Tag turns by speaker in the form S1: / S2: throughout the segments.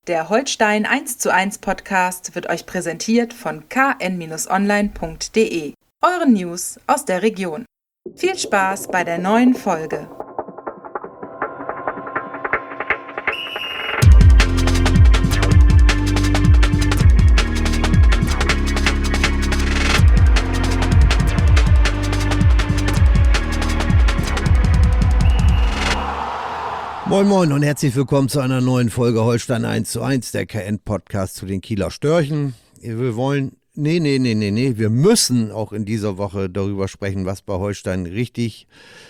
S1: Der Holstein 1:1 Podcast wird euch präsentiert von kn-online.de, euren News aus der Region. Viel Spaß bei der neuen Folge.
S2: Moin Moin und herzlich willkommen zu einer neuen Folge Holstein 1:1, der KN-Podcast zu den Kieler Störchen. Wir müssen auch in dieser Woche darüber sprechen, was bei Holstein richtig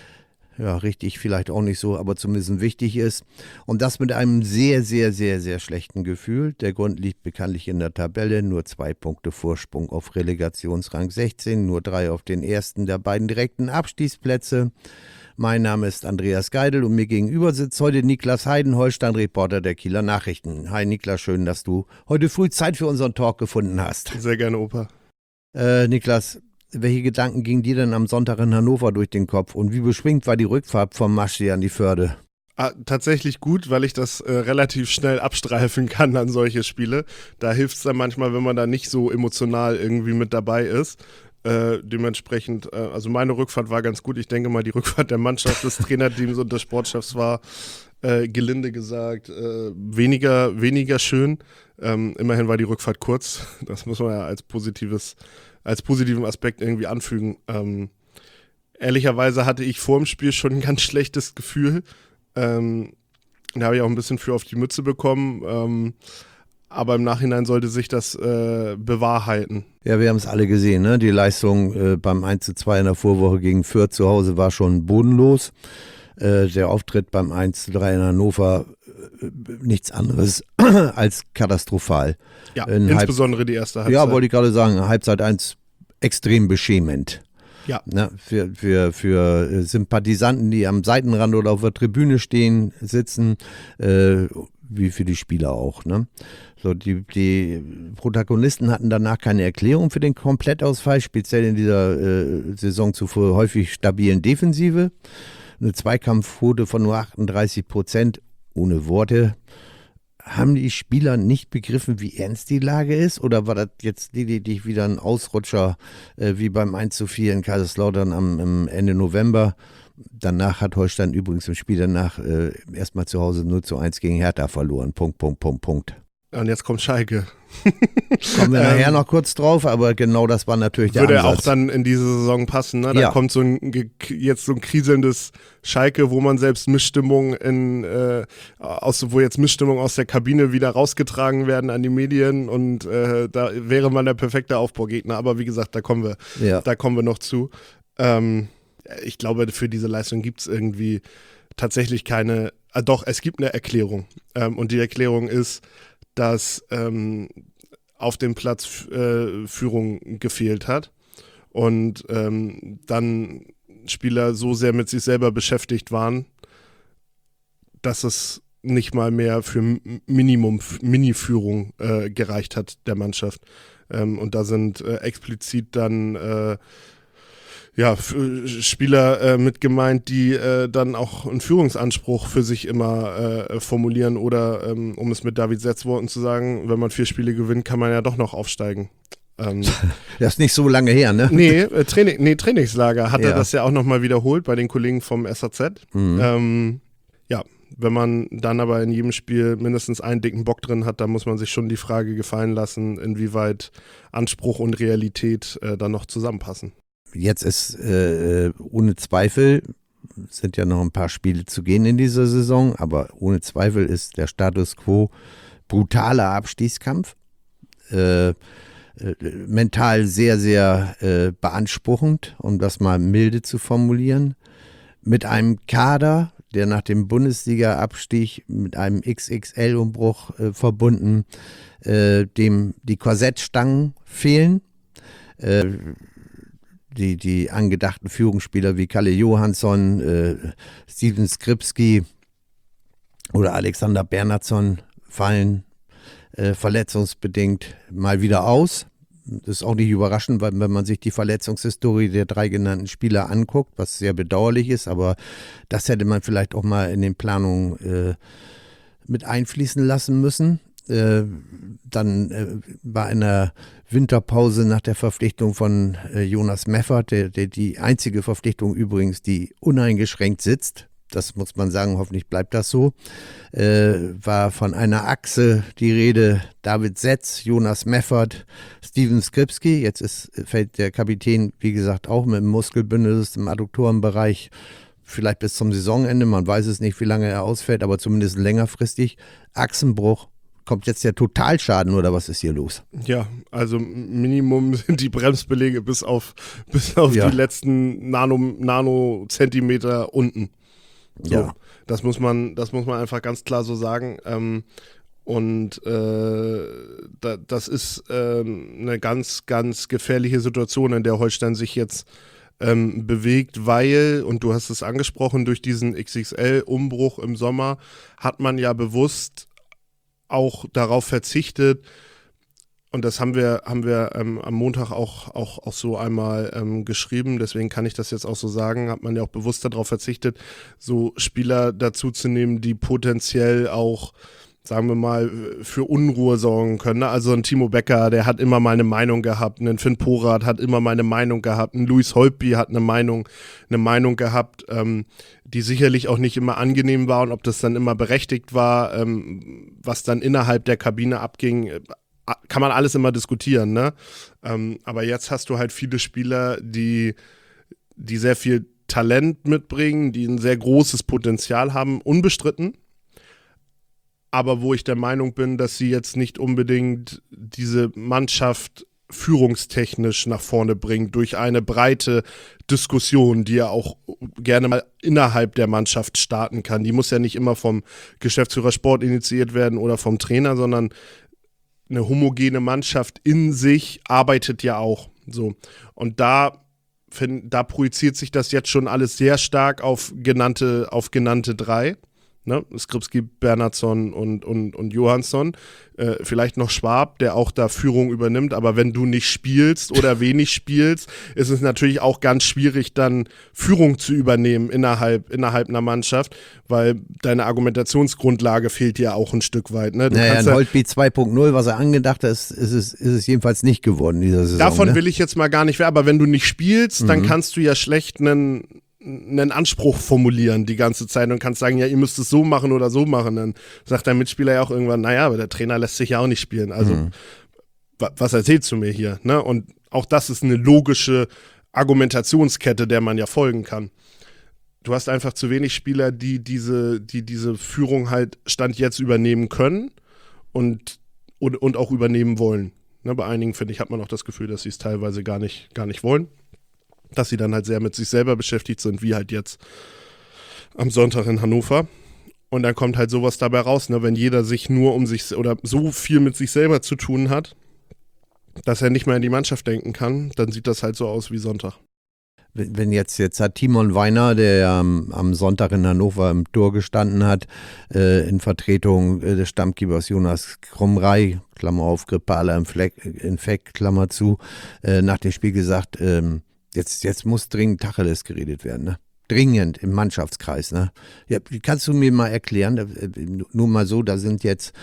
S2: vielleicht auch nicht so, aber zumindest wichtig ist. Und das mit einem sehr, sehr, sehr, sehr schlechten Gefühl. Der Grund liegt bekanntlich in der Tabelle, nur 2 Punkte Vorsprung auf Relegationsrang 16, nur 3 auf den ersten der beiden direkten Abstiegsplätze. Mein Name ist Andreas Geidel und mir gegenüber sitzt heute Niklas Heiden, Holstein-Reporter der Kieler Nachrichten. Hi Niklas, schön, dass du heute früh Zeit für unseren Talk gefunden hast.
S3: Sehr gerne, Opa.
S2: Niklas, welche Gedanken gingen dir denn am Sonntag in Hannover durch den Kopf und wie beschwingt war die Rückfahrt vom Maschsee an die Förde?
S3: Tatsächlich gut, weil ich das relativ schnell abstreifen kann an solche Spiele. Da hilft es dann manchmal, wenn man da nicht so emotional irgendwie mit dabei ist. Dementsprechend, also meine Rückfahrt war ganz gut. Ich denke mal, die Rückfahrt der Mannschaft, des Trainerteams und des Sportchefs war, gelinde gesagt, weniger schön. Immerhin war die Rückfahrt kurz. Das muss man ja als positiven Aspekt irgendwie anfügen. Ehrlicherweise hatte ich vor dem Spiel schon ein ganz schlechtes Gefühl. Da habe ich auch ein bisschen für auf die Mütze bekommen. Aber im Nachhinein sollte sich das bewahrheiten.
S2: Ja, wir haben es alle gesehen, ne? Die Leistung beim 1:2 in der Vorwoche gegen Fürth zu Hause war schon bodenlos. Der Auftritt beim 1:3 in Hannover nichts anderes als katastrophal.
S3: Ja, insbesondere die erste Halbzeit.
S2: Ja, wollte ich gerade sagen, Halbzeit 1 extrem beschämend.
S3: Ja.
S2: Ne, für Sympathisanten, die am Seitenrand oder auf der Tribüne sitzen, wie für die Spieler auch. Ne? So, die Protagonisten hatten danach keine Erklärung für den Komplettausfall, speziell in dieser Saison zuvor häufig stabilen Defensive. Eine Zweikampfquote von nur 38%, ohne Worte. Haben die Spieler nicht begriffen, wie ernst die Lage ist? Oder war das jetzt lediglich wieder ein Ausrutscher wie beim 1:4 in Kaiserslautern am Ende November? Danach hat Holstein übrigens im Spiel danach erstmal zu Hause 0:1 gegen Hertha verloren. Punkt.
S3: Und jetzt kommt Schalke.
S2: Kommen wir nachher noch kurz drauf, aber genau das war natürlich der
S3: Ansatz. Würde
S2: auch
S3: dann in diese Saison passen, ne? Da kommt jetzt so ein kriselndes Schalke, wo man selbst Missstimmung wo jetzt Missstimmung aus der Kabine wieder rausgetragen werden an die Medien und da wäre man der perfekte Aufbaugegner. Aber wie gesagt, da kommen wir noch zu. Ich glaube, für diese Leistung gibt es irgendwie tatsächlich keine, doch, es gibt eine Erklärung. Und die Erklärung ist, dass auf dem Platz Führung gefehlt hat und dann Spieler so sehr mit sich selber beschäftigt waren, dass es nicht mal mehr für Mini-Führung gereicht hat der Mannschaft. Und da sind explizit dann Spieler mit gemeint, die dann auch einen Führungsanspruch für sich immer formulieren oder, um es mit David Setzworten zu sagen, wenn man 4 Spiele gewinnt, kann man ja doch noch aufsteigen.
S2: Das ist nicht so lange her, ne?
S3: Trainingslager hat er das ja auch nochmal wiederholt bei den Kollegen vom SAZ.
S2: Mhm.
S3: Wenn man dann aber in jedem Spiel mindestens einen dicken Bock drin hat, dann muss man sich schon die Frage gefallen lassen, inwieweit Anspruch und Realität dann noch zusammenpassen.
S2: Jetzt ist ohne Zweifel, sind ja noch ein paar Spiele zu gehen in dieser Saison, aber ohne Zweifel ist der Status quo brutaler Abstiegskampf. Mental sehr, sehr beanspruchend, um das mal milde zu formulieren. Mit einem Kader, der nach dem Bundesliga-Abstieg mit einem XXL-Umbruch verbunden, dem die Korsettstangen fehlen. Die angedachten Führungsspieler wie Kalle Johansson, Steven Skripski oder Alexander Bernhardsson fallen verletzungsbedingt mal wieder aus. Das ist auch nicht überraschend, weil wenn man sich die Verletzungshistorie der 3 genannten Spieler anguckt, was sehr bedauerlich ist, aber das hätte man vielleicht auch mal in den Planungen mit einfließen lassen müssen. Dann bei einer Winterpause nach der Verpflichtung von Jonas Meffert, die einzige Verpflichtung übrigens, die uneingeschränkt sitzt, das muss man sagen, hoffentlich bleibt das so, war von einer Achse die Rede: David Setz, Jonas Meffert, Steven Skripski. Jetzt fällt der Kapitän, wie gesagt, auch mit dem Muskelbündel im Adduktorenbereich vielleicht bis zum Saisonende, man weiß es nicht, wie lange er ausfällt, aber zumindest längerfristig. Achsenbruch. Kommt jetzt der Totalschaden oder was ist hier los?
S3: Ja, also Minimum sind die Bremsbeläge bis auf die letzten Nanozentimeter unten. So,
S2: ja.
S3: Das muss man einfach ganz klar so sagen. Das ist eine ganz, ganz gefährliche Situation, in der Holstein sich jetzt bewegt, weil, und du hast es angesprochen, durch diesen XXL-Umbruch im Sommer hat man ja bewusst auch darauf verzichtet, und das haben wir am Montag auch so einmal geschrieben, deswegen kann ich das jetzt auch so sagen, hat man ja auch bewusst darauf verzichtet, so Spieler dazu zu nehmen, die potenziell auch, sagen wir mal, für Unruhe sorgen können. Also ein Timo Becker, der hat immer mal eine Meinung gehabt, ein Finn Porath hat immer mal eine Meinung gehabt, ein Luis Holtby hat eine Meinung gehabt, die sicherlich auch nicht immer angenehm war, und ob das dann immer berechtigt war, was dann innerhalb der Kabine abging, kann man alles immer diskutieren, ne? Aber jetzt hast du halt viele Spieler, die sehr viel Talent mitbringen, die ein sehr großes Potenzial haben, unbestritten. Aber wo ich der Meinung bin, dass sie jetzt nicht unbedingt diese Mannschaft führungstechnisch nach vorne bringt, durch eine breite Diskussion, die ja auch gerne mal innerhalb der Mannschaft starten kann. Die muss ja nicht immer vom Geschäftsführer Sport initiiert werden oder vom Trainer, sondern eine homogene Mannschaft in sich arbeitet ja auch so. Und da projiziert sich das jetzt schon alles sehr stark auf genannte drei. Ne? Skripski, Bernhardsson und Johansson, vielleicht noch Schwab, der auch da Führung übernimmt, aber wenn du nicht spielst oder wenig spielst, ist es natürlich auch ganz schwierig, dann Führung zu übernehmen innerhalb einer Mannschaft, weil deine Argumentationsgrundlage fehlt ja auch ein Stück weit. Ne?
S2: Ein Holtby 2.0, was er angedacht hat, ist es jedenfalls nicht geworden in dieser Saison.
S3: Davon will ich jetzt mal gar nicht mehr, aber wenn du nicht spielst, dann kannst du ja schlecht einen Anspruch formulieren die ganze Zeit und kannst sagen, ja, ihr müsst es so machen oder so machen. Dann sagt dein Mitspieler ja auch irgendwann, naja, aber der Trainer lässt sich ja auch nicht spielen. Also, was erzählst du mir hier? Ne? Und auch das ist eine logische Argumentationskette, der man ja folgen kann. Du hast einfach zu wenig Spieler, die diese Führung halt Stand jetzt übernehmen können und auch übernehmen wollen. Ne? Bei einigen, finde ich, hat man auch das Gefühl, dass sie es teilweise gar nicht wollen. Dass sie dann halt sehr mit sich selber beschäftigt sind, wie halt jetzt am Sonntag in Hannover. Und dann kommt halt sowas dabei raus, ne? Wenn jeder sich nur um sich oder so viel mit sich selber zu tun hat, dass er nicht mehr an die Mannschaft denken kann, dann sieht das halt so aus wie Sonntag.
S2: Wenn jetzt hat Timon Weiner, der am Sonntag in Hannover im Tor gestanden hat, in Vertretung des Stammkeepers Jonas Krumrei, Klammer auf, grippaler Infekt, Klammer zu, nach dem Spiel gesagt, Jetzt muss dringend Tacheles geredet werden, ne? Dringend im Mannschaftskreis, ne? Ja, kannst du mir mal erklären, nur mal so, da sind jetzt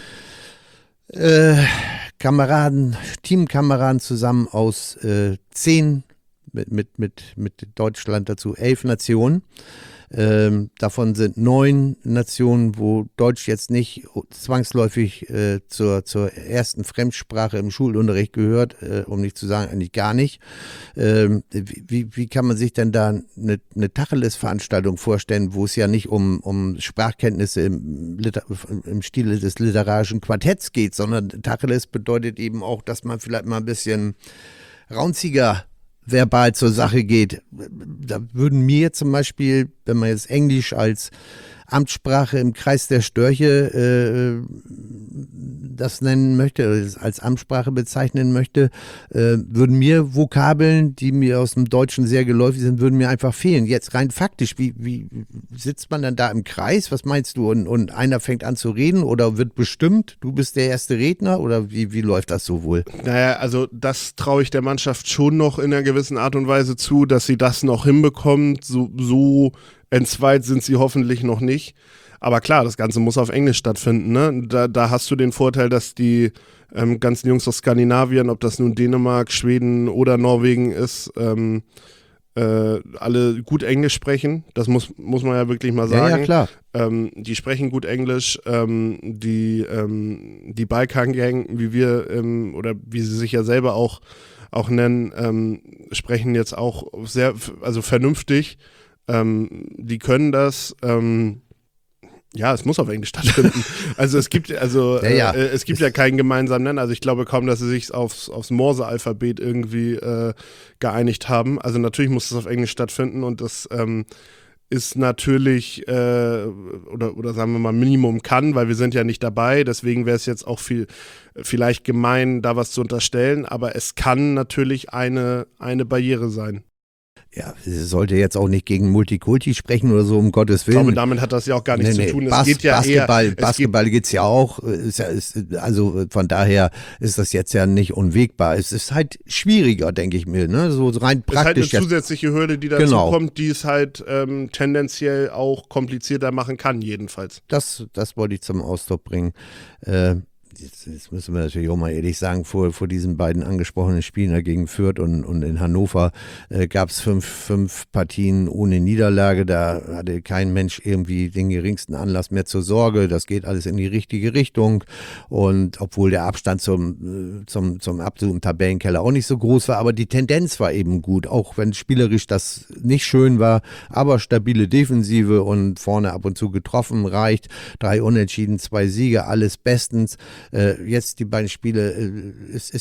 S2: Teamkameraden zusammen aus 10, mit Deutschland dazu 11 Nationen. Davon sind 9 Nationen, wo Deutsch jetzt nicht zwangsläufig zur ersten Fremdsprache im Schulunterricht gehört, um nicht zu sagen, eigentlich gar nicht. Wie kann man sich denn da eine Tacheles-Veranstaltung vorstellen, wo es ja nicht um Sprachkenntnisse im Stile des literarischen Quartetts geht, sondern Tacheles bedeutet eben auch, dass man vielleicht mal ein bisschen raunziger verbal zur Sache geht. Da würden mir zum Beispiel, wenn man jetzt Englisch als Amtssprache im Kreis der Störche das nennen möchte, oder als Amtssprache bezeichnen möchte, würden mir Vokabeln, die mir aus dem Deutschen sehr geläufig sind, würden mir einfach fehlen. Jetzt rein faktisch, wie sitzt man dann da im Kreis? Was meinst du? Und einer fängt an zu reden oder wird bestimmt, du bist der erste Redner, oder wie läuft das so wohl?
S3: Naja, also das traue ich der Mannschaft schon noch in einer gewissen Art und Weise zu, dass sie das noch hinbekommt. So entzweit sind sie hoffentlich noch nicht. Aber klar, das Ganze muss auf Englisch stattfinden. Ne? Da hast du den Vorteil, dass die ganzen Jungs aus Skandinavien, ob das nun Dänemark, Schweden oder Norwegen ist, alle gut Englisch sprechen. Das muss man ja wirklich mal sagen.
S2: Ja, klar.
S3: Die sprechen gut Englisch. Die Balkan-Gang, wie wir, oder wie sie sich ja selber auch nennen, sprechen jetzt auch sehr, also vernünftig. Die können das. Ja, es muss auf Englisch stattfinden. Also es gibt ja keinen gemeinsamen Nenner. Also ich glaube kaum, dass sie sich aufs Morse-Alphabet irgendwie geeinigt haben. Also natürlich muss es auf Englisch stattfinden und das ist natürlich oder sagen wir mal Minimum kann, weil wir sind ja nicht dabei. Deswegen wäre es jetzt auch vielleicht gemein, da was zu unterstellen. Aber es kann natürlich eine Barriere sein.
S2: Ja, sie sollte jetzt auch nicht gegen Multikulti sprechen oder so, um Gottes Willen.
S3: Ich glaube, damit hat das ja auch gar nichts zu tun. Es geht ja
S2: Basketball geht's ja auch. Also von daher ist das jetzt ja nicht unwegbar. Es ist halt schwieriger, denke ich mir, ne? So rein praktisch.
S3: Es ist halt eine zusätzliche Hürde, die dazu kommt, die es halt tendenziell auch komplizierter machen kann, jedenfalls.
S2: Das wollte ich zum Ausdruck bringen. Jetzt müssen wir natürlich auch mal ehrlich sagen, vor diesen beiden angesprochenen Spielen gegen Fürth und in Hannover gab es fünf Partien ohne Niederlage. Da hatte kein Mensch irgendwie den geringsten Anlass mehr zur Sorge. Das geht alles in die richtige Richtung. Und obwohl der Abstand zum absoluten Tabellenkeller auch nicht so groß war, aber die Tendenz war eben gut, auch wenn spielerisch das nicht schön war, aber stabile Defensive und vorne ab und zu getroffen reicht. 3 Unentschieden, 2 Siege, alles bestens. Jetzt die beiden Spiele, ist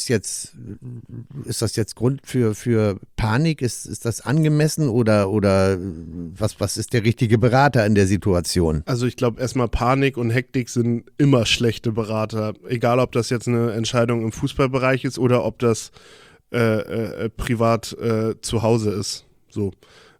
S2: das jetzt Grund für Panik? Ist das angemessen oder was ist der richtige Berater in der Situation?
S3: Also ich glaube erstmal Panik und Hektik sind immer schlechte Berater. Egal ob das jetzt eine Entscheidung im Fußballbereich ist oder ob das privat zu Hause ist. So.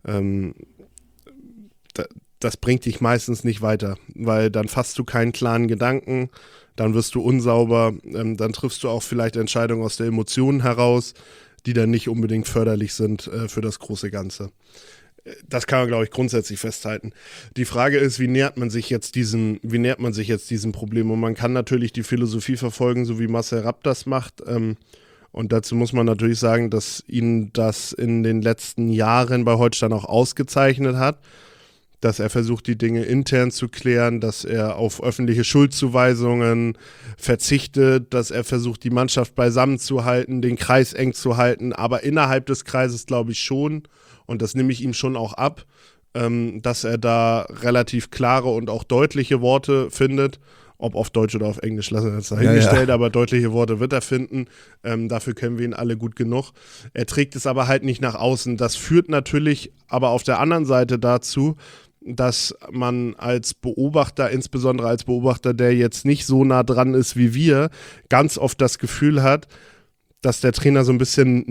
S3: Das bringt dich meistens nicht weiter, weil dann fasst du keinen klaren Gedanken, dann wirst du unsauber, dann triffst du auch vielleicht Entscheidungen aus der Emotion heraus, die dann nicht unbedingt förderlich sind für das große Ganze. Das kann man, glaube ich, grundsätzlich festhalten. Die Frage ist, wie nähert man sich jetzt diesem Problem? Und man kann natürlich die Philosophie verfolgen, so wie Marcel Rapp das macht. Und dazu muss man natürlich sagen, dass ihn das in den letzten Jahren bei Holstein auch ausgezeichnet hat, dass er versucht, die Dinge intern zu klären, dass er auf öffentliche Schuldzuweisungen verzichtet, dass er versucht, die Mannschaft beisammen zu halten, den Kreis eng zu halten, aber innerhalb des Kreises glaube ich schon, und das nehme ich ihm schon auch ab, dass er da relativ klare und auch deutliche Worte findet. Ob auf Deutsch oder auf Englisch, lassen wir jetzt dahingestellt, aber deutliche Worte wird er finden. Dafür kennen wir ihn alle gut genug. Er trägt es aber halt nicht nach außen. Das führt natürlich aber auf der anderen Seite dazu, dass man als Beobachter, insbesondere als Beobachter, der jetzt nicht so nah dran ist wie wir, ganz oft das Gefühl hat, dass der Trainer so ein bisschen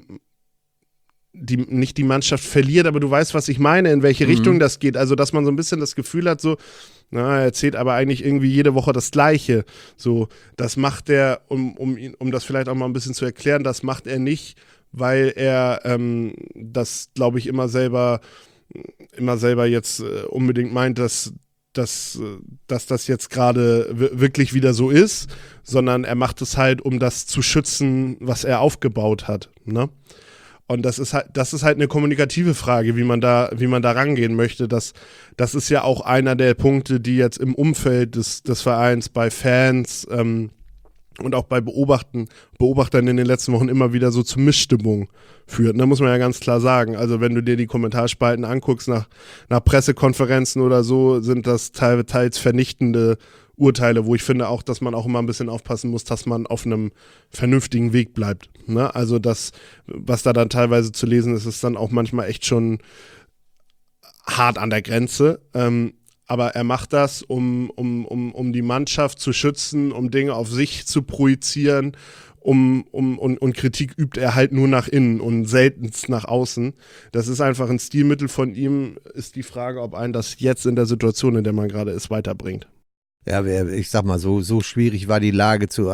S3: nicht die Mannschaft verliert, aber du weißt, was ich meine, in welche Richtung das geht. Also, dass man so ein bisschen das Gefühl hat, so, er erzählt aber eigentlich irgendwie jede Woche das Gleiche. So, das macht er, um das vielleicht auch mal ein bisschen zu erklären, das macht er nicht, weil er das, glaube ich, immer selber jetzt unbedingt meint, dass das jetzt gerade wirklich wieder so ist, sondern er macht es halt, um das zu schützen, was er aufgebaut hat, ne? Und das ist halt eine kommunikative Frage, wie man da rangehen möchte. Das ist ja auch einer der Punkte, die jetzt im Umfeld des Vereins bei Fans und auch bei Beobachtern in den letzten Wochen immer wieder so zu Missstimmung führt. Da muss man ja ganz klar sagen. Also wenn du dir die Kommentarspalten anguckst nach Pressekonferenzen oder so, sind das teils vernichtende Urteile, wo ich finde auch, dass man auch immer ein bisschen aufpassen muss, dass man auf einem vernünftigen Weg bleibt. Ne? Also das, was da dann teilweise zu lesen ist, ist dann auch manchmal echt schon hart an der Grenze. Aber er macht das, um die Mannschaft zu schützen, um Dinge auf sich zu projizieren, und Kritik übt er halt nur nach innen und seltenst nach außen. Das ist einfach ein Stilmittel von ihm. Ist die Frage, ob einen das jetzt in der Situation, in der man gerade ist, weiterbringt.
S2: Ja, ich sag mal, so schwierig war die Lage zu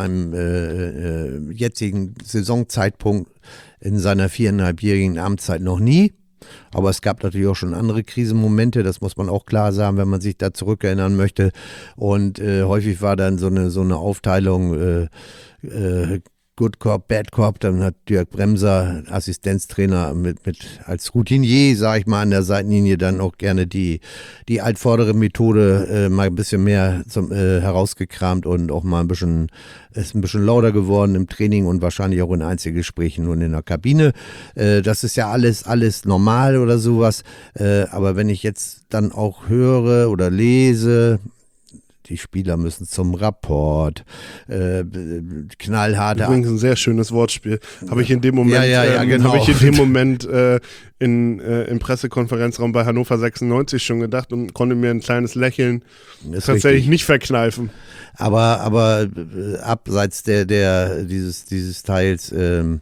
S2: einem jetzigen Saisonzeitpunkt in seiner 4,5-jährigen Amtszeit noch nie. Aber es gab natürlich auch schon andere Krisenmomente, das muss man auch klar sagen, wenn man sich da zurückerinnern möchte. Und häufig war dann so eine Aufteilung, Good Cop, Bad Cop, dann hat Dirk Bremser, Assistenztrainer, mit als Routinier, sag ich mal, an der Seitenlinie dann auch gerne die altvordere Methode mal ein bisschen mehr herausgekramt und auch mal ist ein bisschen lauter geworden im Training und wahrscheinlich auch in Einzelgesprächen und in der Kabine. Das ist ja alles normal oder sowas. Aber wenn ich jetzt dann auch höre oder lese, die Spieler müssen zum Rapport, knallharte...
S3: Übrigens ein sehr schönes Wortspiel. Habe ich in dem Moment,
S2: genau.
S3: Habe ich in dem Moment im Pressekonferenzraum bei Hannover 96 schon gedacht und konnte mir ein kleines Lächeln tatsächlich nicht verkneifen.
S2: Aber abseits dieses Teils,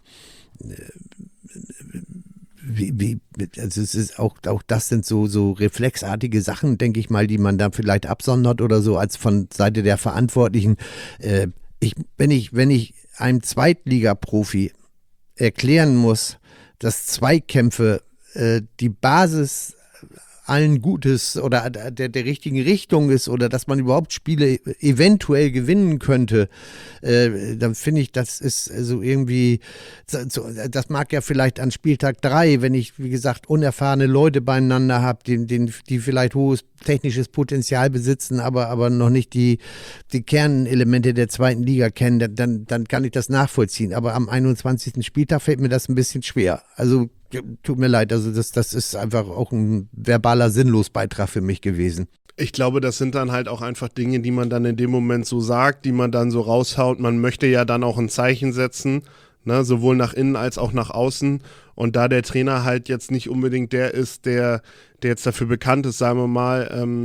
S2: also es ist auch das sind so reflexartige Sachen, denke ich mal, die man da vielleicht absondert oder so als von Seite der Verantwortlichen. Wenn ich einem Zweitligaprofi erklären muss, dass Zweikämpfe die Basis allen Gutes oder der richtigen Richtung ist oder dass man überhaupt Spiele eventuell gewinnen könnte, dann finde ich, das ist so irgendwie, das mag ja vielleicht an Spieltag 3, wenn ich, wie gesagt, unerfahrene Leute beieinander habe, die vielleicht hohes technisches Potenzial besitzen, aber noch nicht die Kernelemente der zweiten Liga kennen, dann kann ich das nachvollziehen. Aber am 21. Spieltag fällt mir das ein bisschen schwer. Also tut mir leid, also das ist einfach auch ein verbaler Sinnlosbeitrag für mich gewesen.
S3: Ich glaube, das sind dann halt auch einfach Dinge, die man dann in dem Moment so sagt, die man dann so raushaut. Man möchte ja dann auch ein Zeichen setzen, ne, sowohl nach innen als auch nach außen. Und da der Trainer halt jetzt nicht unbedingt der ist, der jetzt dafür bekannt ist, sagen wir mal,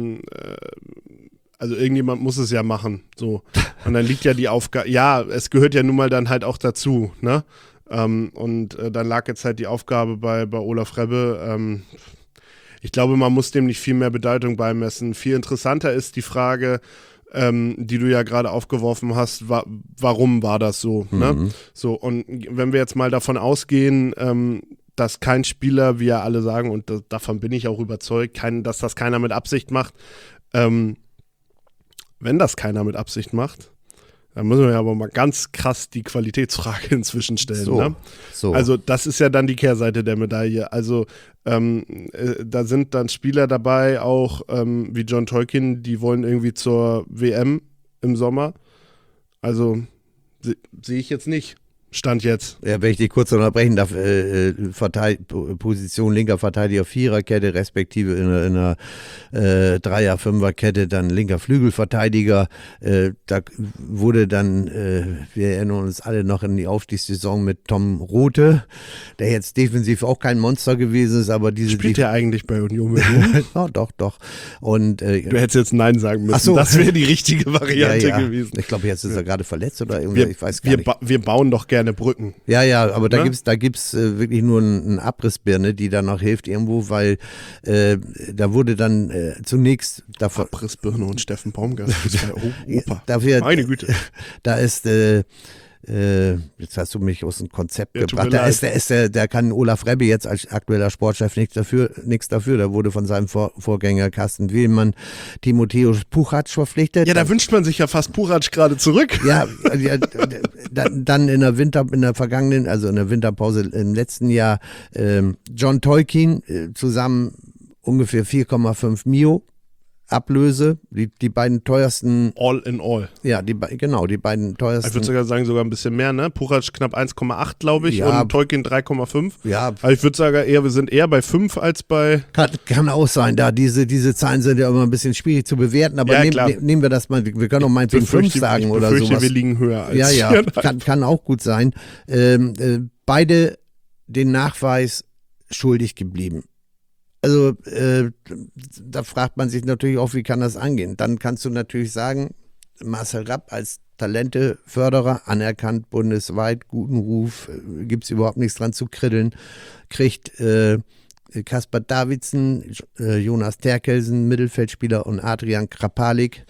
S3: also irgendjemand muss es ja machen, so. Und dann liegt ja die Aufgabe, ja, es gehört ja nun mal dann halt auch dazu, ne? Und dann lag jetzt halt die Aufgabe bei Olaf Rebbe. Ich glaube, man muss dem nicht viel mehr Bedeutung beimessen. Viel interessanter ist die Frage, die du ja gerade aufgeworfen hast, warum war das so?
S2: Mhm.
S3: Ne? So, und wenn wir jetzt mal davon ausgehen, dass kein Spieler, wie ja alle sagen, und davon bin ich auch überzeugt, dass das keiner mit Absicht macht. Wenn das keiner mit Absicht macht, dann müssen wir ja aber mal ganz krass die Qualitätsfrage inzwischen stellen. Ne?
S2: So.
S3: Also das ist ja dann die Kehrseite der Medaille. Also da sind dann Spieler dabei, auch wie John Tolkien, die wollen irgendwie zur WM im Sommer. Also sehe ich jetzt nicht. Stand jetzt.
S2: Ja, wenn ich dich kurz unterbrechen darf, Position linker Verteidiger, Viererkette, respektive in einer Dreier-, Fünferkette, dann linker Flügelverteidiger. Da wurde dann, wir erinnern uns alle noch in die Aufstiegssaison mit Tom Rothe, der jetzt defensiv auch kein Monster gewesen ist, aber diese...
S3: Spielt er eigentlich bei Union Berlin?
S2: Oh, doch. Und,
S3: du hättest jetzt Nein sagen müssen.
S2: So.
S3: Das wäre die richtige Variante gewesen.
S2: Ich glaube, jetzt ist er gerade verletzt oder irgendwie, ich weiß gar nicht.
S3: Wir bauen doch gerne Brücken.
S2: Ja, aber da
S3: ne?
S2: gibt's wirklich nur eine Abrissbirne, die da noch hilft irgendwo, weil da wurde dann zunächst...
S3: Abrissbirne und Steffen Baumgart, Opa.
S2: Dafür,
S3: meine Güte.
S2: Da ist... jetzt hast du mich aus dem Konzept gebracht. Da kann Olaf Rebbe jetzt als aktueller Sportchef nichts dafür. Da wurde von seinem Vorgänger Carsten Wehlmann Timotheus Puchac verpflichtet.
S3: Ja, da wünscht man sich ja fast Puchac gerade zurück.
S2: Ja, dann in der Winterpause im letzten Jahr John Tolkien zusammen ungefähr 4,5 Mio. Ablöse, die beiden teuersten.
S3: All in all.
S2: Ja, die beiden teuersten.
S3: Ich würde sogar sagen, sogar ein bisschen mehr, ne? Puchac knapp 1,8, glaube ich,
S2: ja,
S3: und Tolkien 3,5.
S2: Ja.
S3: Aber ich würde sagen, wir sind eher bei 5 als bei.
S2: Kann auch sein, da diese Zahlen sind ja immer ein bisschen schwierig zu bewerten, aber nehmen wir das mal, wir können auch meinetwegen 5 sagen oder sowas.
S3: Wir liegen höher als.
S2: Ja, kann auch gut sein. Beide den Nachweis schuldig geblieben. Also da fragt man sich natürlich auch, wie kann das angehen? Dann kannst du natürlich sagen, Marcel Rapp als Talenteförderer, anerkannt bundesweit, guten Ruf, gibt es überhaupt nichts dran zu kritteln, kriegt Kaspar Davidsen, Jonas Terkelsen, Mittelfeldspieler und Adrian Krapalik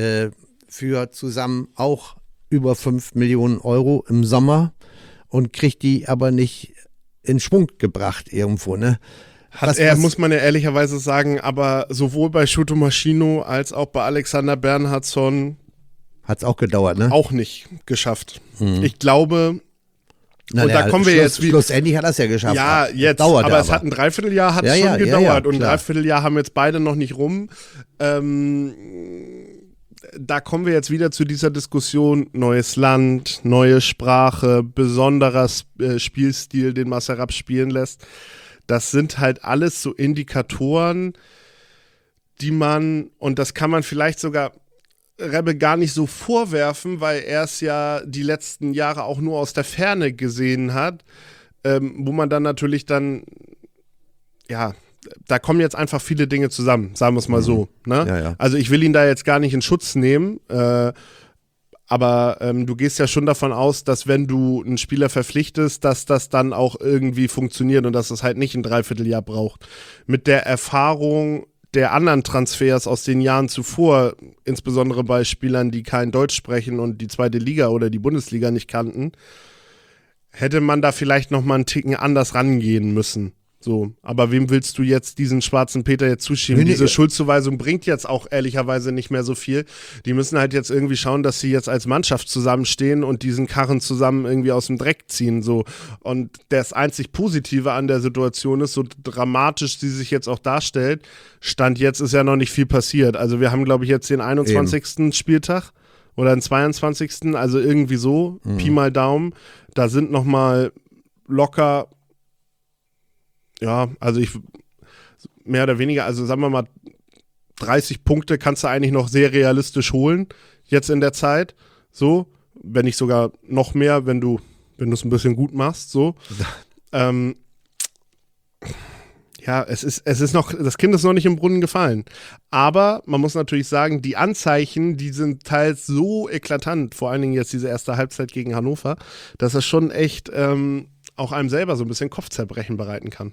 S2: für zusammen auch über 5 Millionen Euro im Sommer und kriegt die aber nicht in Schwung gebracht irgendwo, ne?
S3: Muss man ja ehrlicherweise sagen, aber sowohl bei Shuto Maschino als auch bei Alexander Bernhardsson
S2: hat es auch gedauert, ne?
S3: Auch nicht geschafft. Ich glaube, da kommen wir jetzt wieder.
S2: Schlussendlich hat er es ja geschafft.
S3: Ja, jetzt, aber es hat ein Dreivierteljahr schon gedauert und ein Dreivierteljahr haben jetzt beide noch nicht rum. Da kommen wir jetzt wieder zu dieser Diskussion, neues Land, neue Sprache, besonderer Spielstil, den Marcel Rapp spielen lässt. Das sind halt alles so Indikatoren, die man, und das kann man vielleicht sogar Rebbe gar nicht so vorwerfen, weil er es ja die letzten Jahre auch nur aus der Ferne gesehen hat, wo man dann natürlich da kommen jetzt einfach viele Dinge zusammen, sagen wir es mal so. Ne?
S2: Ja.
S3: Also ich will ihn da jetzt gar nicht in Schutz nehmen, aber du gehst ja schon davon aus, dass wenn du einen Spieler verpflichtest, dass das dann auch irgendwie funktioniert und dass es halt nicht ein Dreivierteljahr braucht. Mit der Erfahrung der anderen Transfers aus den Jahren zuvor, insbesondere bei Spielern, die kein Deutsch sprechen und die zweite Liga oder die Bundesliga nicht kannten, hätte man da vielleicht noch mal einen Ticken anders rangehen müssen. So, aber wem willst du jetzt diesen schwarzen Peter jetzt zuschieben? Diese Schuldzuweisung bringt jetzt auch ehrlicherweise nicht mehr so viel. Die müssen halt jetzt irgendwie schauen, dass sie jetzt als Mannschaft zusammenstehen und diesen Karren zusammen irgendwie aus dem Dreck ziehen. So. Und das einzig Positive an der Situation ist, so dramatisch sie sich jetzt auch darstellt, Stand jetzt ist ja noch nicht viel passiert. Also wir haben, glaube ich, jetzt den 21. Spieltag oder den 22. Also irgendwie so, Pi mal Daumen. Da sind noch mal locker, ja, also mehr oder weniger, also sagen wir mal 30 Punkte kannst du eigentlich noch sehr realistisch holen, jetzt in der Zeit, so, wenn nicht sogar noch mehr, wenn du es ein bisschen gut machst, so. Es ist noch, das Kind ist noch nicht im Brunnen gefallen. Aber man muss natürlich sagen, die Anzeichen, die sind teils so eklatant, vor allen Dingen jetzt diese erste Halbzeit gegen Hannover, dass das schon echt auch einem selber so ein bisschen Kopfzerbrechen bereiten kann.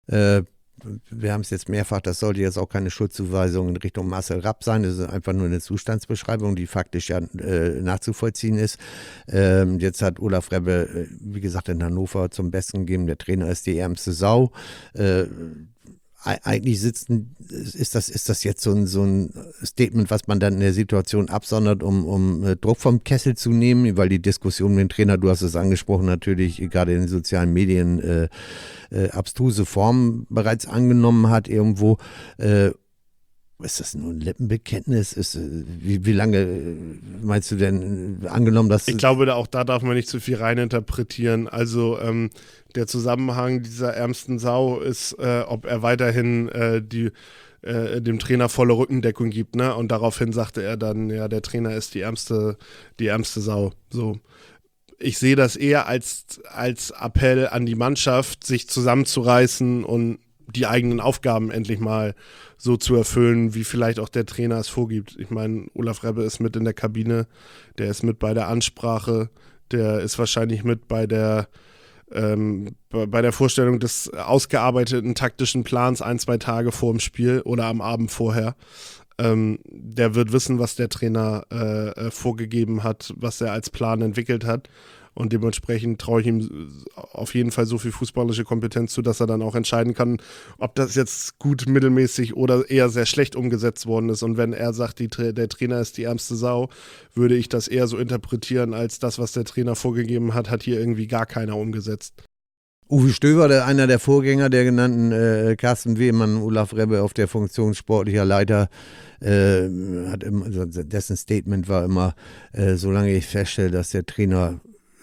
S2: Wir haben es jetzt mehrfach, das sollte jetzt auch keine Schuldzuweisung in Richtung Marcel Rapp sein, das ist einfach nur eine Zustandsbeschreibung, die faktisch ja nachzuvollziehen ist. Jetzt hat Olaf Rebbe, wie gesagt, in Hannover zum Besten gegeben, der Trainer ist die ärmste Sau. Eigentlich ist das jetzt so ein Statement, was man dann in der Situation absondert, um Druck vom Kessel zu nehmen, weil die Diskussion mit dem Trainer, du hast es angesprochen, natürlich gerade in den sozialen Medien abstruse Formen bereits angenommen hat irgendwo. Ist das nur ein Lippenbekenntnis? Wie lange meinst du denn, angenommen, dass...
S3: Ich glaube, da darf man nicht zu viel reininterpretieren. Also der Zusammenhang dieser ärmsten Sau ist, ob er weiterhin dem Trainer volle Rückendeckung gibt, ne? Und daraufhin sagte er dann, ja, der Trainer ist die ärmste Sau. So. Ich sehe das eher als Appell an die Mannschaft, sich zusammenzureißen und die eigenen Aufgaben endlich mal so zu erfüllen, wie vielleicht auch der Trainer es vorgibt. Ich meine, Olaf Rebbe ist mit in der Kabine, der ist mit bei der Ansprache, der ist wahrscheinlich mit bei der Vorstellung des ausgearbeiteten taktischen Plans 1-2 Tage vor dem Spiel oder am Abend vorher. Der wird wissen, was der Trainer vorgegeben hat, was er als Plan entwickelt hat. Und dementsprechend traue ich ihm auf jeden Fall so viel fußballische Kompetenz zu, dass er dann auch entscheiden kann, ob das jetzt gut, mittelmäßig oder eher sehr schlecht umgesetzt worden ist. Und wenn er sagt, der Trainer ist die ärmste Sau, würde ich das eher so interpretieren, als das, was der Trainer vorgegeben hat, hat hier irgendwie gar keiner umgesetzt.
S2: Uwe Stöber, einer der Vorgänger der genannten Carsten Wehmann, Olaf Rebbe auf der Funktion sportlicher Leiter, hat immer, also dessen Statement war immer, solange ich feststelle, dass der Trainer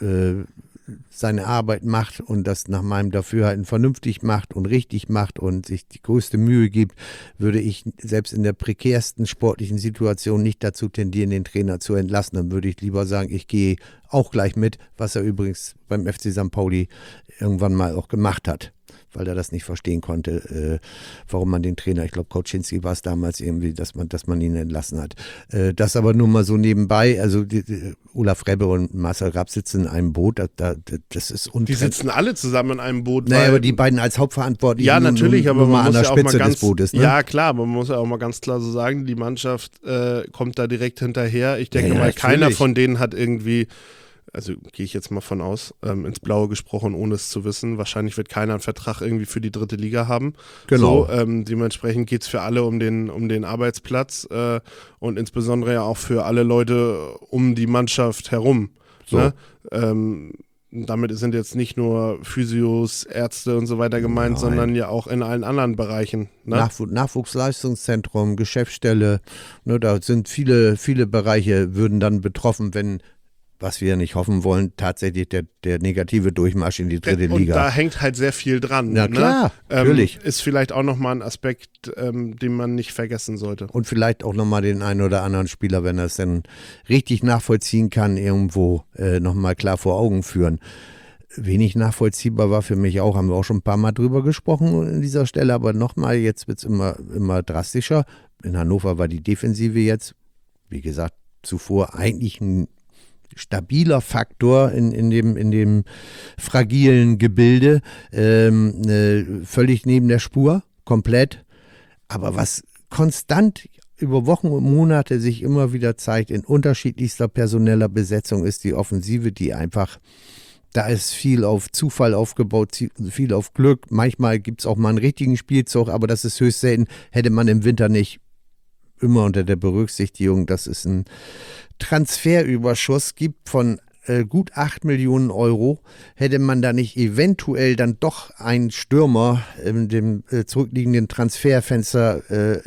S2: seine Arbeit macht und das nach meinem Dafürhalten vernünftig macht und richtig macht und sich die größte Mühe gibt, würde ich selbst in der prekärsten sportlichen Situation nicht dazu tendieren, den Trainer zu entlassen. Dann würde ich lieber sagen, ich gehe auch gleich mit, was er übrigens beim FC St. Pauli irgendwann mal auch gemacht hat, weil er das nicht verstehen konnte, warum man den Trainer, ich glaube Koczynski war es damals irgendwie, dass man ihn entlassen hat. Das aber nur mal so nebenbei, also Olaf Rebbe und Marcel Rapp sitzen in einem Boot, das ist untrennbar.
S3: Die sitzen alle zusammen in einem Boot.
S2: Naja, aber die beiden als Hauptverantwortlichen,
S3: ja, natürlich, aber man
S2: an
S3: muss
S2: der
S3: ja auch
S2: Spitze
S3: mal
S2: des Bootes. Ne?
S3: Ja, klar, aber man muss ja auch mal ganz klar so sagen, die Mannschaft kommt da direkt hinterher. Ich denke mal, keiner von denen hat irgendwie also gehe ich jetzt mal von aus, ins Blaue gesprochen, ohne es zu wissen. Wahrscheinlich wird keiner einen Vertrag irgendwie für die 3. Liga haben.
S2: Genau.
S3: So, dementsprechend geht es für alle um den Arbeitsplatz und insbesondere ja auch für alle Leute um die Mannschaft herum.
S2: So.
S3: Ne? Damit sind jetzt nicht nur Physios, Ärzte und so weiter gemeint, sondern ja auch in allen anderen Bereichen. Ne?
S2: Nachwuchsleistungszentrum, Geschäftsstelle, ne, da sind viele Bereiche würden dann betroffen, wenn, was wir nicht hoffen wollen, tatsächlich der negative Durchmarsch in die 3. Liga.
S3: Und da hängt halt sehr viel dran.
S2: Ja, klar, natürlich.
S3: Ist vielleicht auch nochmal ein Aspekt, den man nicht vergessen sollte.
S2: Und vielleicht auch nochmal den einen oder anderen Spieler, wenn er es dann richtig nachvollziehen kann, irgendwo nochmal klar vor Augen führen. Wenig nachvollziehbar war für mich auch, haben wir auch schon ein paar Mal drüber gesprochen an dieser Stelle, aber nochmal, jetzt wird es immer drastischer. In Hannover war die Defensive jetzt, wie gesagt, zuvor eigentlich ein stabiler Faktor in dem fragilen Gebilde, völlig neben der Spur, komplett. Aber was konstant über Wochen und Monate sich immer wieder zeigt, in unterschiedlichster personeller Besetzung, ist die Offensive, die einfach, da ist viel auf Zufall aufgebaut, viel auf Glück. Manchmal gibt es auch mal einen richtigen Spielzug, aber das ist höchst selten. Hätte man im Winter nicht, immer unter der Berücksichtigung, dass es einen Transferüberschuss gibt von gut 8 Millionen Euro, hätte man da nicht eventuell dann doch einen Stürmer in dem zurückliegenden Transferfenster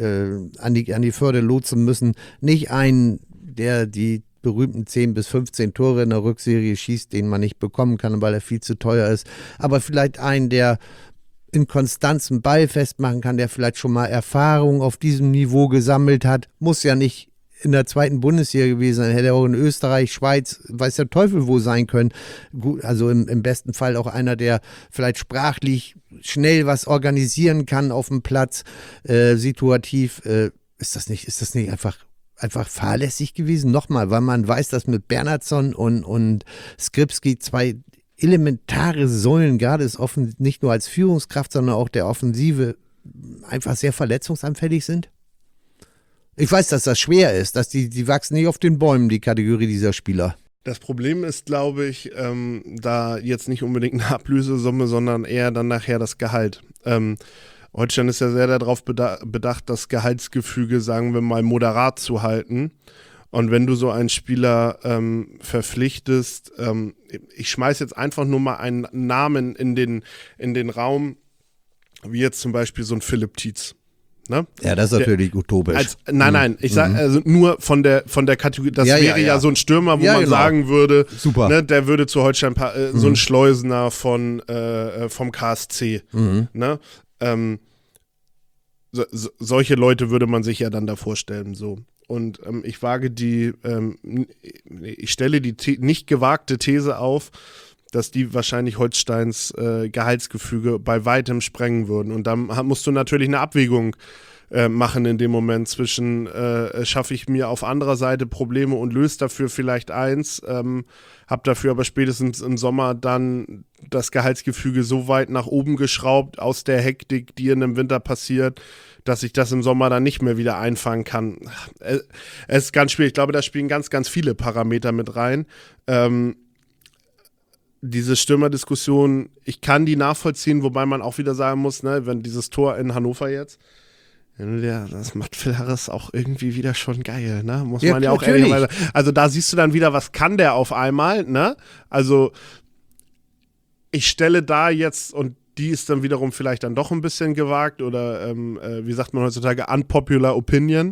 S2: an die Förde lotsen müssen. Nicht einen, der die berühmten 10 bis 15 Tore in der Rückserie schießt, den man nicht bekommen kann, weil er viel zu teuer ist, aber vielleicht einen, der in Konstanz einen Ball festmachen kann, der vielleicht schon mal Erfahrung auf diesem Niveau gesammelt hat, muss ja nicht in der 2. Bundesliga gewesen sein, hätte auch in Österreich, Schweiz, weiß der Teufel wo sein können. Gut, also im besten Fall auch einer, der vielleicht sprachlich schnell was organisieren kann auf dem Platz, situativ. Ist das nicht einfach fahrlässig gewesen? Nochmal, weil man weiß, dass mit Bernhardsson und Skripski 2 elementare Säulen, gerade ist nicht nur als Führungskraft, sondern auch der Offensive, einfach sehr verletzungsanfällig sind? Ich weiß, dass das schwer ist, dass die wachsen nicht auf den Bäumen, die Kategorie dieser Spieler.
S3: Das Problem ist, glaube ich, da jetzt nicht unbedingt eine Ablösesumme, sondern eher dann nachher das Gehalt. Holstein ist ja sehr darauf bedacht, das Gehaltsgefüge, sagen wir mal, moderat zu halten. Und wenn du so einen Spieler verpflichtest, ich schmeiß jetzt einfach nur mal einen Namen in den Raum, wie jetzt zum Beispiel so ein Philipp Tietz. Ne?
S2: Ja, das ist natürlich utopisch.
S3: Nein, ich sage also nur von der Kategorie, das wäre ja so ein Stürmer, wo man sagen würde,
S2: super.
S3: Ne, der würde zu Holstein, so ein Schleusener vom KSC. Ne? Solche Leute würde man sich ja dann da vorstellen, so. Und ich stelle die nicht gewagte These auf, dass die wahrscheinlich Holsteins Gehaltsgefüge bei weitem sprengen würden. Und dann musst du natürlich eine Abwägung machen in dem Moment zwischen, schaffe ich mir auf anderer Seite Probleme und löse dafür vielleicht eins, habe dafür aber spätestens im Sommer dann das Gehaltsgefüge so weit nach oben geschraubt aus der Hektik, die in dem Winter passiert, dass ich das im Sommer dann nicht mehr wieder einfangen kann. Es ist ganz schwierig. Ich glaube, da spielen ganz, ganz viele Parameter mit rein. Diese Stürmerdiskussion, ich kann die nachvollziehen, wobei man auch wieder sagen muss, ne, wenn dieses Tor in Hannover jetzt, das macht Phil Harris auch irgendwie wieder schon geil, ne? Muss man ja auch ehrlicherweise. Also da siehst du dann wieder, was kann der auf einmal, ne? Also ich stelle da jetzt, und die ist dann wiederum vielleicht dann doch ein bisschen gewagt oder wie sagt man heutzutage, unpopular opinion.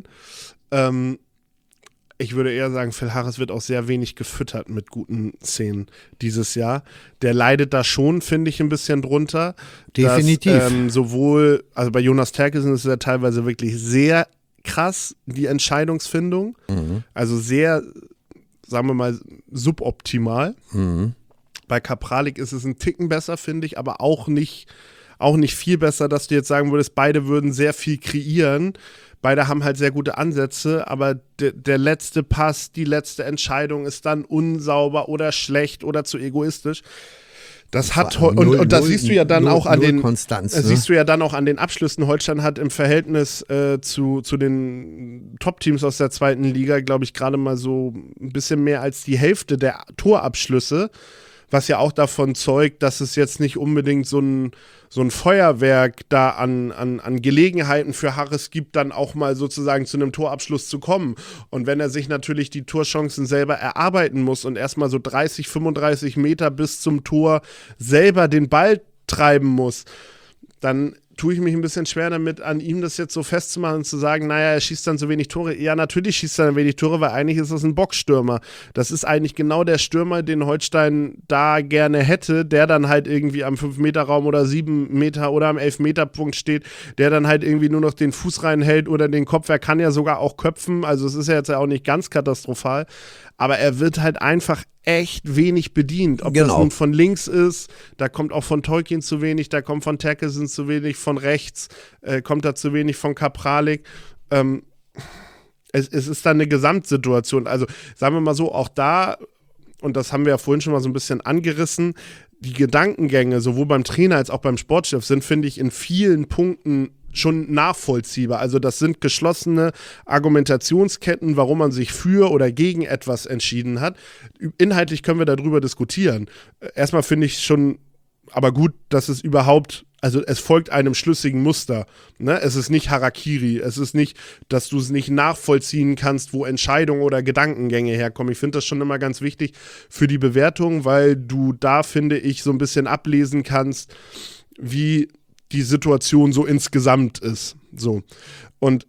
S3: Ich würde eher sagen, Phil Harris wird auch sehr wenig gefüttert mit guten Szenen dieses Jahr. Der leidet da schon, finde ich, ein bisschen drunter.
S2: Definitiv.
S3: Dass, sowohl, also bei Jonas Terkelsen ist es ja teilweise wirklich sehr krass, die Entscheidungsfindung. Also sehr, sagen wir mal, suboptimal. Bei Kapralik ist es ein Ticken besser, finde ich, aber auch nicht viel besser, dass du jetzt sagen würdest, beide würden sehr viel kreieren. Beide haben halt sehr gute Ansätze, aber der letzte Pass, die letzte Entscheidung ist dann unsauber oder schlecht oder zu egoistisch. Das hat und das siehst du ja dann auch an den
S2: Konstanz,
S3: siehst du ja dann auch an den Abschlüssen. Holstein hat im Verhältnis zu den Top-Teams aus der zweiten Liga, glaube ich, gerade mal so ein bisschen mehr als die Hälfte der Torabschlüsse, was ja auch davon zeugt, dass es jetzt nicht unbedingt so ein Feuerwerk da an Gelegenheiten für Harris gibt, dann auch mal sozusagen zu einem Torabschluss zu kommen. Und wenn er sich natürlich die Torchancen selber erarbeiten muss und erstmal so 30, 35 Meter bis zum Tor selber den Ball treiben muss, dann tue ich mich ein bisschen schwer damit, an ihm das jetzt so festzumachen und zu sagen, naja, er schießt dann so wenig Tore. Ja, natürlich schießt er dann wenig Tore, weil eigentlich ist das ein Boxstürmer. Das ist eigentlich genau der Stürmer, den Holstein da gerne hätte, der dann halt irgendwie am 5-Meter-Raum oder 7 Meter oder am 11-Meter-Punkt steht, der dann halt irgendwie nur noch den Fuß reinhält oder den Kopf. Er kann ja sogar auch köpfen, also es ist ja jetzt ja auch nicht ganz katastrophal, aber er wird halt einfach echt wenig bedient. Ob das nun von links ist, da kommt auch von Tolkien zu wenig, da kommt von Terkelsen zu wenig, von rechts kommt da zu wenig von Kapralik. Es ist dann eine Gesamtsituation. Also sagen wir mal so, auch da, und das haben wir ja vorhin schon mal so ein bisschen angerissen, die Gedankengänge sowohl beim Trainer als auch beim Sportchef sind, finde ich, in vielen Punkten schon nachvollziehbar. Also das sind geschlossene Argumentationsketten, warum man sich für oder gegen etwas entschieden hat. Inhaltlich können wir darüber diskutieren. Erstmal finde ich schon aber gut, dass es überhaupt, also es folgt einem schlüssigen Muster. Ne? Es ist nicht Harakiri, es ist nicht, dass du es nicht nachvollziehen kannst, wo Entscheidungen oder Gedankengänge herkommen. Ich finde das schon immer ganz wichtig für die Bewertung, weil du da, finde ich, so ein bisschen ablesen kannst, wie die Situation so insgesamt ist. So. Und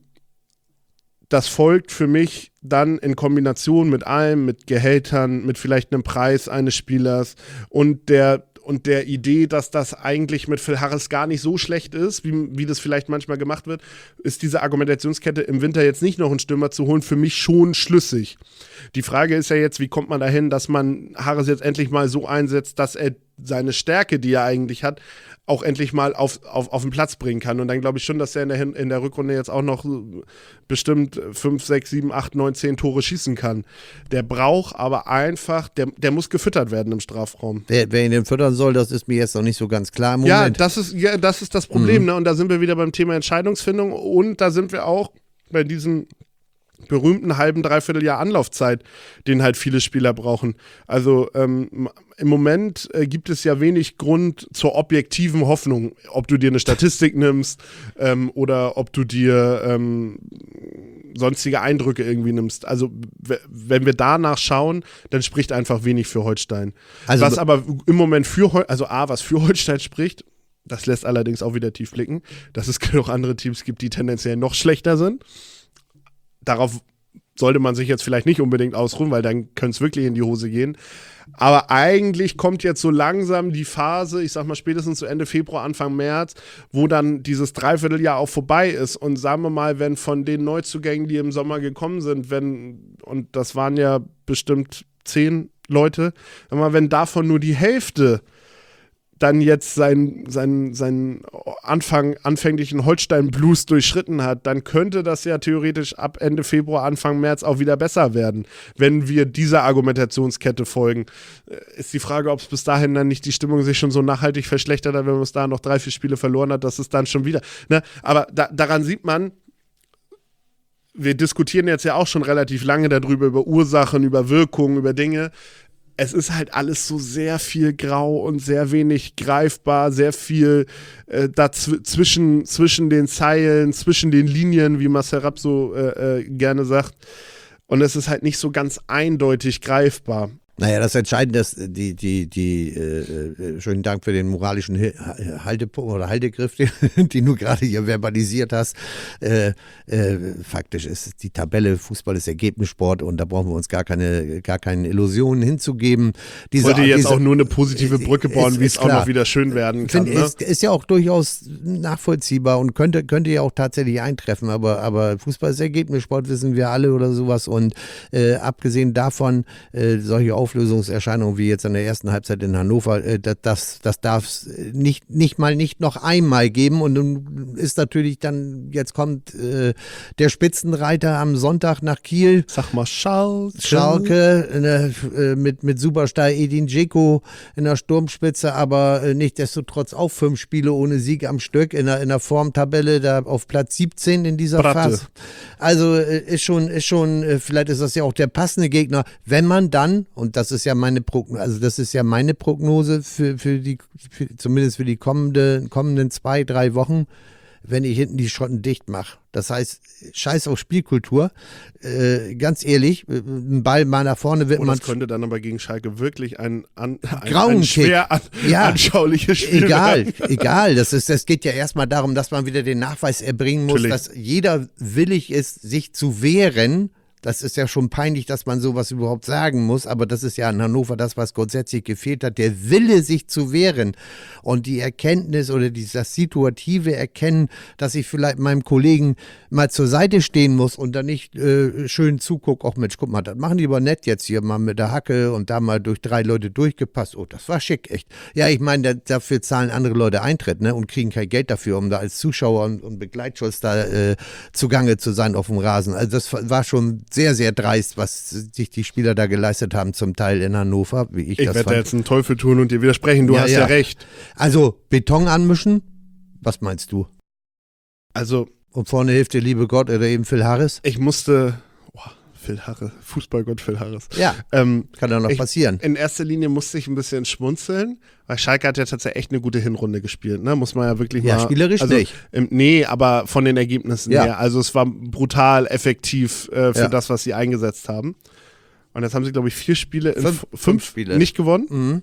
S3: das folgt für mich dann in Kombination mit allem, mit Gehältern, mit vielleicht einem Preis eines Spielers und der Idee, dass das eigentlich mit Phil Harris gar nicht so schlecht ist, wie das vielleicht manchmal gemacht wird, ist diese Argumentationskette im Winter jetzt nicht noch einen Stürmer zu holen, für mich schon schlüssig. Die Frage ist ja jetzt, wie kommt man dahin, dass man Harris jetzt endlich mal so einsetzt, dass er seine Stärke, die er eigentlich hat, auch endlich mal auf den Platz bringen kann. Und dann glaube ich schon, dass er in der Rückrunde jetzt auch noch bestimmt 5, 6, 7, 8, 9, 10 Tore schießen kann. Der braucht aber einfach, der muss gefüttert werden im Strafraum.
S2: Wer ihn denn füttern soll, das ist mir jetzt noch nicht so ganz klar im Moment.
S3: Ja, das ist das Problem. Ne? Und da sind wir wieder beim Thema Entscheidungsfindung und da sind wir auch bei diesem berühmten halben, dreiviertel Jahr Anlaufzeit, den halt viele Spieler brauchen. Also im Moment gibt es ja wenig Grund zur objektiven Hoffnung, ob du dir eine Statistik nimmst oder ob du dir sonstige Eindrücke irgendwie nimmst. Also wenn wir danach schauen, dann spricht einfach wenig für Holstein. Also, was aber im Moment was für Holstein spricht, das lässt allerdings auch wieder tief blicken, dass es genug andere Teams gibt, die tendenziell noch schlechter sind. Darauf sollte man sich jetzt vielleicht nicht unbedingt ausruhen, weil dann könnte es wirklich in die Hose gehen. Aber eigentlich kommt jetzt so langsam die Phase, ich sag mal spätestens zu Ende Februar, Anfang März, wo dann dieses Dreivierteljahr auch vorbei ist. Und sagen wir mal, wenn von den Neuzugängen, die im Sommer gekommen sind, und das waren ja bestimmt 10 Leute, wenn davon nur die Hälfte dann jetzt seinen anfänglichen Holstein-Blues durchschritten hat, dann könnte das ja theoretisch ab Ende Februar, Anfang März auch wieder besser werden, wenn wir dieser Argumentationskette folgen. Ist die Frage, ob es bis dahin dann nicht die Stimmung sich schon so nachhaltig verschlechtert hat, wenn man es da noch 3, 4 Spiele verloren hat, dass es dann schon wieder, ne? Aber daran sieht man, wir diskutieren jetzt ja auch schon relativ lange darüber, über Ursachen, über Wirkungen, über Dinge. Es ist halt alles so sehr viel grau und sehr wenig greifbar, sehr viel zwischen den Zeilen, zwischen den Linien, wie Marcel Rapp so gerne sagt. Und es ist halt nicht so ganz eindeutig greifbar.
S2: Naja, das Entscheidende ist, schönen Dank für den moralischen Haltepunkt oder Haltegriff, den du gerade hier verbalisiert hast. Faktisch ist die Tabelle, Fußball ist Ergebnissport und da brauchen wir uns gar keine Illusionen hinzugeben.
S3: Ich wollte jetzt auch nur eine positive Brücke bauen, wie es auch noch wieder schön werden kann. Ne?
S2: Ist ja auch durchaus nachvollziehbar und könnte ja auch tatsächlich eintreffen, aber Fußball ist Ergebnissport, wissen wir alle oder sowas und abgesehen davon, solche Auflösungserscheinungen wie jetzt in der ersten Halbzeit in Hannover, das darf es nicht noch einmal geben. Und nun ist natürlich dann, jetzt kommt der Spitzenreiter am Sonntag nach Kiel.
S3: Sag mal
S2: Schalke mit Superstar Edin Dzeko in der Sturmspitze, aber nichtsdestotrotz auch 5 Spiele ohne Sieg am Stück in der Formtabelle, da auf Platz 17 in dieser Phase. Also ist schon, vielleicht ist das ja auch der passende Gegner, wenn man dann, und das ist ja meine Prognose, zumindest für die kommenden 2-3 Wochen, wenn ich hinten die Schotten dicht mache. Das heißt, scheiß auf Spielkultur. Ganz ehrlich, ein Ball mal nach vorne wird man.
S3: Das könnte dann aber gegen Schalke wirklich ein
S2: schwer
S3: anschauliches Spiel werden.
S2: Egal. Das geht ja erstmal darum, dass man wieder den Nachweis erbringen muss, dass jeder willig ist, sich zu wehren. Das ist ja schon peinlich, dass man sowas überhaupt sagen muss, aber das ist ja in Hannover das, was grundsätzlich gefehlt hat, der Wille, sich zu wehren und die Erkenntnis oder das situative Erkennen, dass ich vielleicht meinem Kollegen mal zur Seite stehen muss und dann nicht schön zugucke, ach Mensch, guck mal, das machen die aber nett jetzt hier mal mit der Hacke und da mal durch 3 Leute durchgepasst, oh, das war schick, echt. Ja, ich meine, dafür zahlen andere Leute Eintritt, ne, und kriegen kein Geld dafür, um da als Zuschauer und Begleitschutz da zugange zu sein auf dem Rasen. Also das war schon sehr, sehr dreist, was sich die Spieler da geleistet haben, zum Teil in Hannover, wie ich das fand.
S3: Ich werde jetzt einen Teufel tun und dir widersprechen, du hast ja recht.
S2: Also, Beton anmischen, was meinst du?
S3: Also.
S2: Und vorne hilft dir, liebe Gott, oder eben Phil Harris?
S3: Ich musste, Phil Harris, Fußballgott Phil Harris.
S2: Ja, kann ja noch passieren.
S3: In erster Linie musste ich ein bisschen schmunzeln, weil Schalke hat ja tatsächlich echt eine gute Hinrunde gespielt, ne? Muss man ja wirklich mal.
S2: Ja, spielerisch nicht.
S3: Nee, aber von den Ergebnissen her. Also es war brutal effektiv für das, was sie eingesetzt haben. Und jetzt haben sie, glaube ich, 4 Spiele in 5 Spiele nicht gewonnen. Mhm.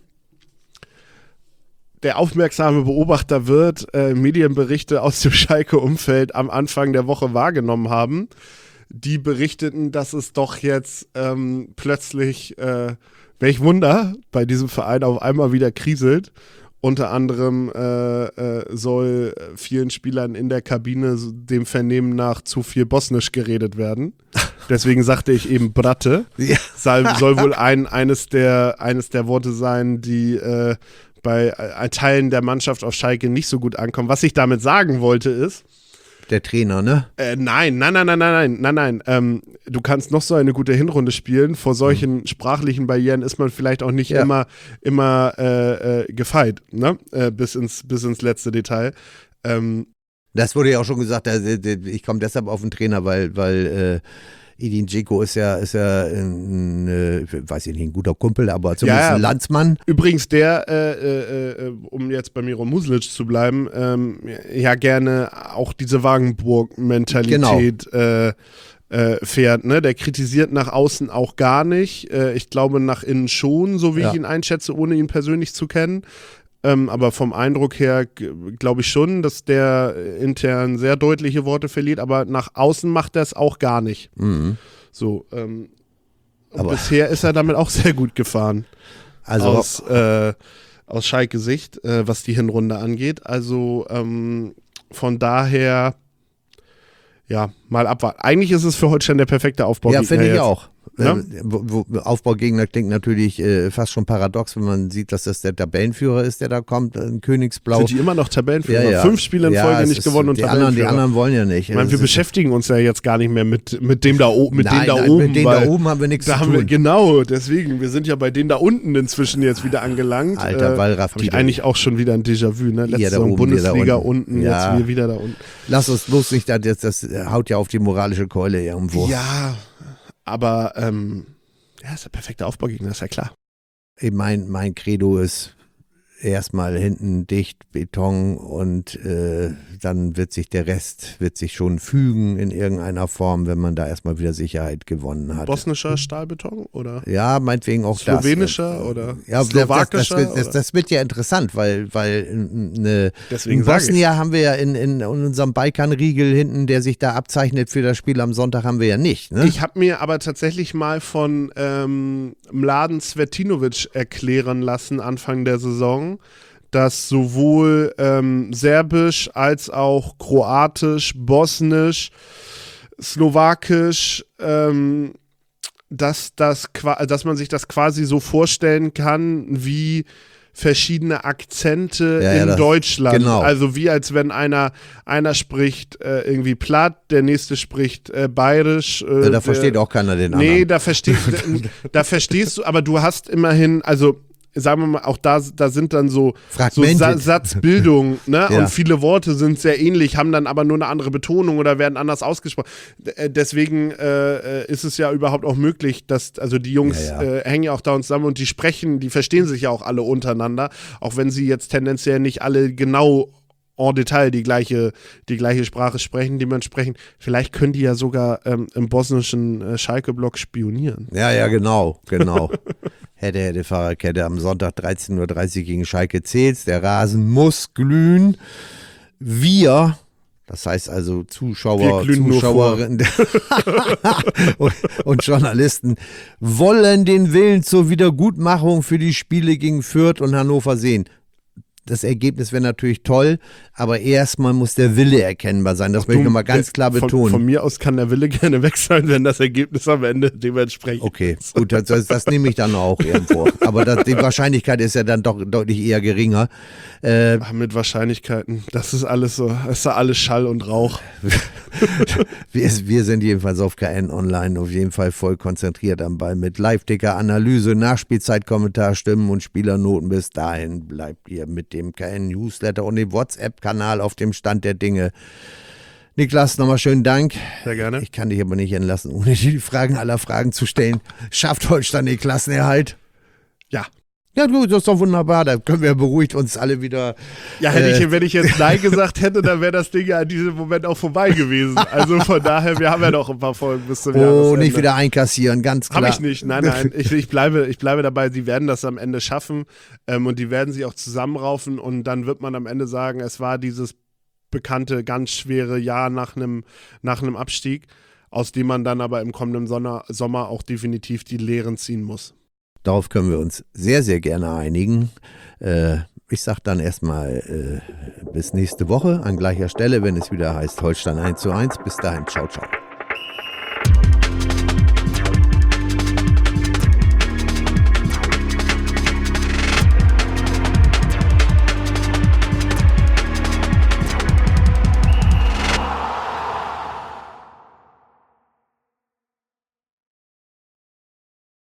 S3: Der aufmerksame Beobachter wird Medienberichte aus dem Schalke-Umfeld am Anfang der Woche wahrgenommen haben. Die berichteten, dass es doch jetzt plötzlich, welch Wunder, bei diesem Verein auf einmal wieder kriselt. Unter anderem soll vielen Spielern in der Kabine dem Vernehmen nach zu viel Bosnisch geredet werden. Deswegen sagte ich eben Bratte. Ja. Soll wohl eines der Worte sein, die bei Teilen der Mannschaft auf Schalke nicht so gut ankommen. Was ich damit sagen wollte ist,
S2: der Trainer, ne?
S3: Nein. Du kannst noch so eine gute Hinrunde spielen. Vor solchen sprachlichen Barrieren ist man vielleicht auch nicht immer gefeit, ne? Bis ins letzte Detail.
S2: Das wurde ja auch schon gesagt, ich komme deshalb auf den Trainer, weil Edin Dzeko ist ja weiß ich nicht, ein guter Kumpel, aber zumindest ein Landsmann.
S3: Übrigens um jetzt bei Miro Muslic zu bleiben, ja gerne auch diese Wagenburg-Mentalität fährt, ne? Der kritisiert nach außen auch gar nicht. Ich glaube nach innen schon, so wie ich ihn einschätze, ohne ihn persönlich zu kennen. Aber vom Eindruck her glaube ich schon, dass der intern sehr deutliche Worte verliert, aber nach außen macht er es auch gar nicht. Mhm. So, aber bisher ist er damit auch sehr gut gefahren. Also aus Schalke-Sicht, was die Hinrunde angeht. Also von daher, ja, mal abwarten. Eigentlich ist es für Holstein der perfekte Aufbaugegner.
S2: Ja, finde ich auch.
S3: Ja?
S2: Aufbaugegner klingt natürlich fast schon paradox, wenn man sieht, dass das der Tabellenführer ist, der da kommt, in Königsblau.
S3: Sind die immer noch Tabellenführer? Ja. 5 Spiele in Folge nicht gewonnen und Tabellenführer.
S2: Die anderen wollen ja nicht.
S3: Ich meine, wir beschäftigen uns ja jetzt gar nicht mehr mit dem da oben. Mit denen da
S2: oben haben wir nichts zu tun.
S3: Genau, deswegen, wir sind ja bei denen da unten inzwischen jetzt wieder angelangt.
S2: Alter, Wallraff.
S3: Habe ich eigentlich auch schon wieder ein Déjà-vu, ne? Letzte Saison Bundesliga unten, jetzt wir wieder da unten.
S2: Lass uns bloß nicht, das haut ja auf die moralische Keule irgendwo.
S3: Ja, aber ist der perfekte Aufbaugegner, ist ja klar.
S2: Mein Credo ist erstmal hinten dicht, Beton und dann wird sich der Rest schon fügen in irgendeiner Form, wenn man da erstmal wieder Sicherheit gewonnen hat.
S3: Bosnischer Stahlbeton oder?
S2: Ja, meinetwegen auch
S3: slowenischer
S2: das.
S3: Oder
S2: slowakischer? Das wird ja interessant, weil in Bosnien haben wir ja in unserem Balkanriegel hinten, der sich da abzeichnet für das Spiel am Sonntag, haben wir ja nicht. Ne?
S3: Ich habe mir aber tatsächlich mal von Mladen Cvetinovic erklären lassen, Anfang der Saison, dass sowohl Serbisch als auch Kroatisch, Bosnisch, Slowakisch, dass man sich das quasi so vorstellen kann wie verschiedene Akzente in Deutschland.
S2: Genau.
S3: Also wie als wenn einer spricht irgendwie platt, der nächste spricht bayerisch.
S2: Da versteht auch keiner den anderen.
S3: Nee, da verstehst du, aber du hast immerhin, also sagen wir mal, auch da sind dann so Satzbildungen, ne?
S2: Ja.
S3: Und viele Worte sind sehr ähnlich, haben dann aber nur eine andere Betonung oder werden anders ausgesprochen. Deswegen ist es ja überhaupt auch möglich, dass, also die Jungs hängen ja auch da und zusammen und die verstehen sich ja auch alle untereinander, auch wenn sie jetzt tendenziell nicht alle genau en Detail die gleiche Sprache sprechen, dementsprechend, vielleicht können die ja sogar im bosnischen Schalke-Block spionieren.
S2: Ja, genau. Hätte Fahrradkette am Sonntag 13:30 Uhr gegen Schalke Zels. Der Rasen muss glühen. Wir, das heißt also Zuschauerinnen und Journalisten, wollen den Willen zur Wiedergutmachung für die Spiele gegen Fürth und Hannover sehen. Das Ergebnis wäre natürlich toll, aber erstmal muss der Wille erkennbar sein. Das möchte ich nochmal ganz klar betonen.
S3: Von mir aus kann der Wille gerne weg sein, wenn das Ergebnis am Ende dementsprechend
S2: okay, gut, das nehme ich dann auch irgendwo. Aber die Wahrscheinlichkeit ist ja dann doch deutlich eher geringer.
S3: Mit Wahrscheinlichkeiten, das ist alles so, das ist ja alles Schall und Rauch.
S2: Wir sind jedenfalls auf KN Online auf jeden Fall voll konzentriert am Ball mit Live-Ticker, Analyse, Nachspielzeit-Kommentar, Stimmen und Spielernoten. Bis dahin bleibt ihr mit dem KN-Newsletter und dem WhatsApp-Kanal auf dem Stand der Dinge. Niklas, nochmal schönen Dank.
S3: Sehr gerne.
S2: Ich kann dich aber nicht entlassen, ohne die Fragen aller Fragen zu stellen. Schafft Holstein den Klassenerhalt?
S3: Ja.
S2: Ja, du, das ist doch wunderbar. Da können wir beruhigt uns alle wieder.
S3: Ja, wenn ich jetzt Nein gesagt hätte, dann wäre das Ding ja in diesem Moment auch vorbei gewesen. Also von daher, wir haben ja noch ein paar Folgen bis zum Jahresende.
S2: Oh, nicht wieder einkassieren, ganz klar.
S3: Habe ich nicht, nein. Ich bleibe dabei, sie werden das am Ende schaffen und die werden sich auch zusammenraufen und dann wird man am Ende sagen, es war dieses bekannte, ganz schwere Jahr nach einem Abstieg, aus dem man dann aber im kommenden Sommer auch definitiv die Lehren ziehen muss.
S2: Darauf können wir uns sehr, sehr gerne einigen. Ich sage dann erstmal bis nächste Woche an gleicher Stelle, wenn es wieder heißt Holstein 1:1. Bis dahin, ciao, ciao.